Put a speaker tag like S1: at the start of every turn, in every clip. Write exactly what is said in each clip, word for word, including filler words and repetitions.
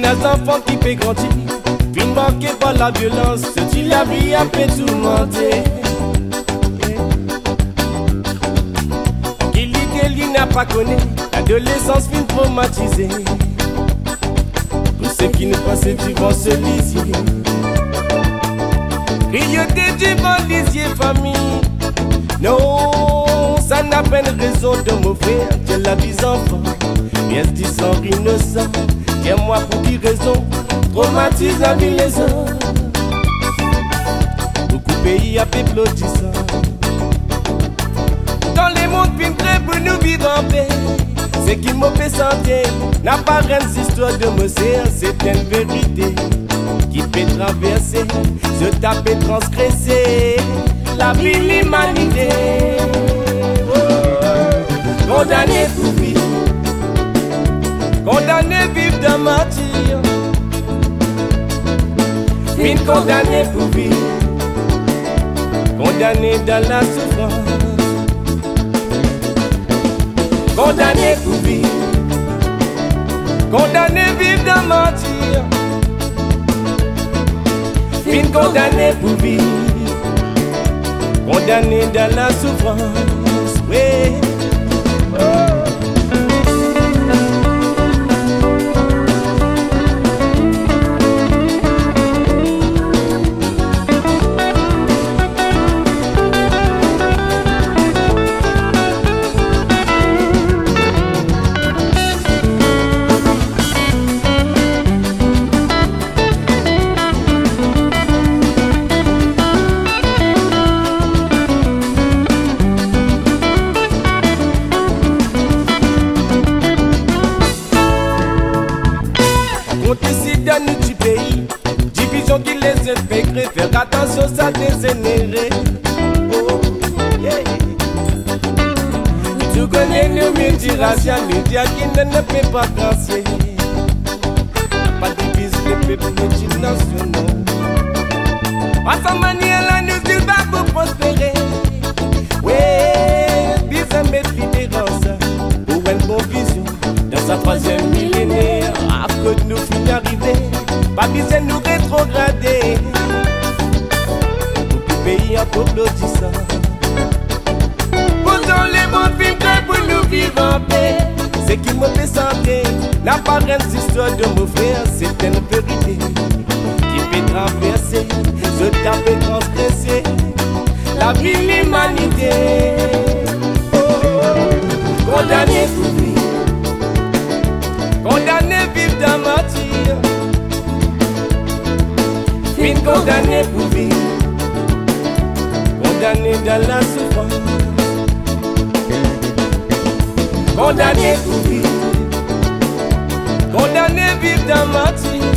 S1: un enfant qui peut grandir, puis marqué par la violence, se dit la vie a fait tourmenter. Qui l'idée lui n'a pas connu, l'adolescence fin traumatisée. Tous ceux qui nous pensent du vent se lisier. Grioter du vent lisier famille. Non, ça n'a pas une raison de m'offrir de la vie enfant. Bien se dit sans innocent. Tiens-moi pour qui raison traumatise la vie les hommes. Beaucoup de pays à péplotissant. Dans les mondes fin très pour nous vivre en paix. Ce qui m'a fait sentir n'a pas rien d'histoire de me faire. C'est une vérité qui peut traverser, se taper, transgresser la vie, l'humanité. Oh. Condamné pour vivre, condamné vivre dans martyr. Fin condamné pour vivre, condamné dans la souffrance. Condamné pour vivre, condamné vivre dans mentir. Fin condamné pour vivre, condamné dans la souffrance. Oui. Oh. Dans notre pays, division qui les infecte, faire attention ça dégénéré. Oh, yeah. Tu connais le multiracial, média qui ne ne peut pas casser. Pas de diviser les peuples multinationaux. À sa manière, la nous dit va pour prospérer. Ouais, bien mettre différence pour une bonne vision. Dans sa troisième millénaire, après nous finir arriver, pas besoin de nous rétrograder. Beaucoup de pays en applaudissant. Pourtant les bons films pour nous vivre en paix. Ce qui me fait sentir n'a pas rien d'histoire de me faire. C'est une vérité qui peut traverser, se taper, transgresser la vie, l'humanité. Oh, condamné pour vivre, condamné vivre dans mentir. Fin condamné pour vivre, condamné dans la souffrance. Condamné pour vivre, condamné vivre dans mentir.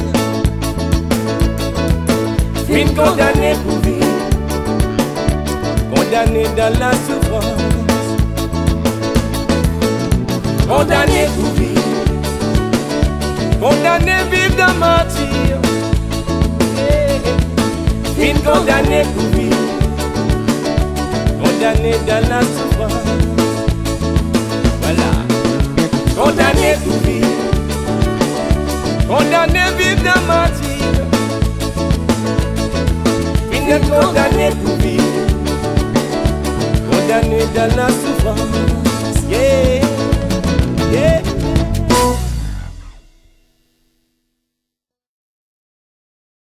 S1: Fin condamné pour vivre, condamné dans la souffrance. Condamné pour vivre, condamné vivre dans mentir. Fin condamné pour vivre, condamné dans la souffrance. Voilà. Condamné pour vivre, condamné vivre dans mentir. Fin condamné pour vivre, condamné dans la souffrance.